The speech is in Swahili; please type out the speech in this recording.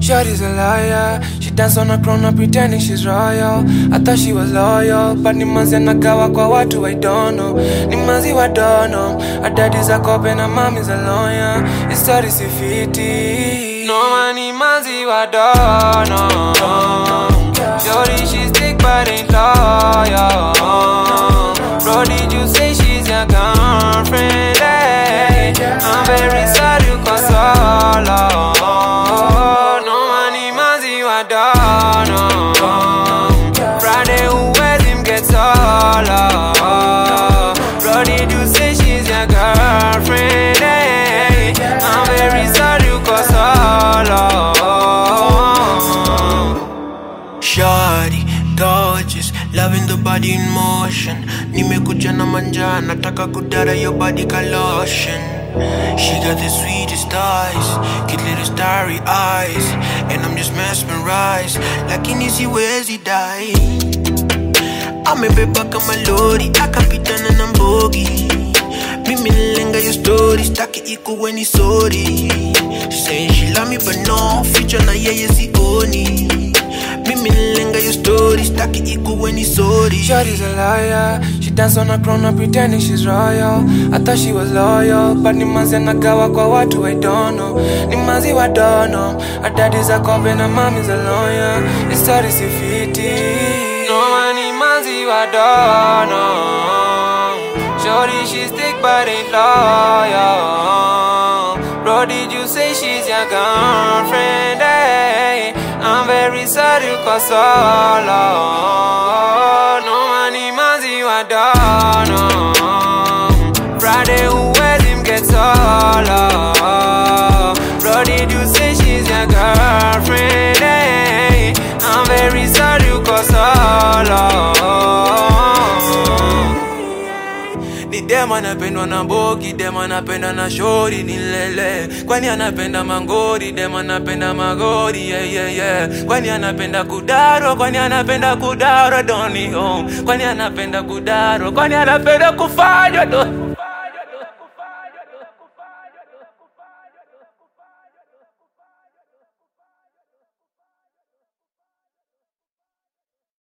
Shorty's a liar. She dance on a crown pretending she's royal. I thought she was loyal, but ni manzi anagawa kwa watu I don't know. Ni manzi wa don't know. Her daddy's a cop and her mommy's a lawyer. It's sorry si fiti. No man, ni manzi wa don't know. Shorty she's thick but ain't loyal. Bro, did you say she's your girlfriend? Hey, I'm very sorry you console. Friday who wears him gets all up. Bro, did you say she's your girlfriend? Hey, I'm very sorry you cause all up. Shawty, gorgeous, loving the body in motion. Nimekuja na manja, nataka kudara your body ka lotion. She got the sweetest eyes, cute little starry eyes, and I'm just mesmerized. Lakini siwezi die. Amebeba kama lori, akapitana na mbogi. Mimi nilenga your story, staki ikuwe ni sorry. She saying she love me but no, future na yeye sioni. Mimi nilenga your story, staki ikuwe ni sorry. Shorty's a liar. She dance on a crown pretending she's royal. I thought she was loyal, but ni manzi anagawa kwa watu I don't know. Ni manzi wa don't know. Her daddy's a cop and her mommy's a lawyer. It's sorry si fiti. No man, ni manzi wa don't know. Shorty she's thick but ain't loyal. Bro, did you say she's your girlfriend? Hey, I'm very sorry you cause all love. No man, ni manzi wa don't know. Friday who wears him gets all up. Bro, did you say she's your girlfriend? Hey, I'm very sorry you cause all love. Ni dem anapendwa na bogi, dem anapenda na shori nilele. Kwani anapenda mangori, dem anapenda magori, yeah yeah yeah. Kwani anapenda kudaro, kwani anapenda kudaro doni home. Kwani anapenda kudaro, kwani anapenda kufanywa do.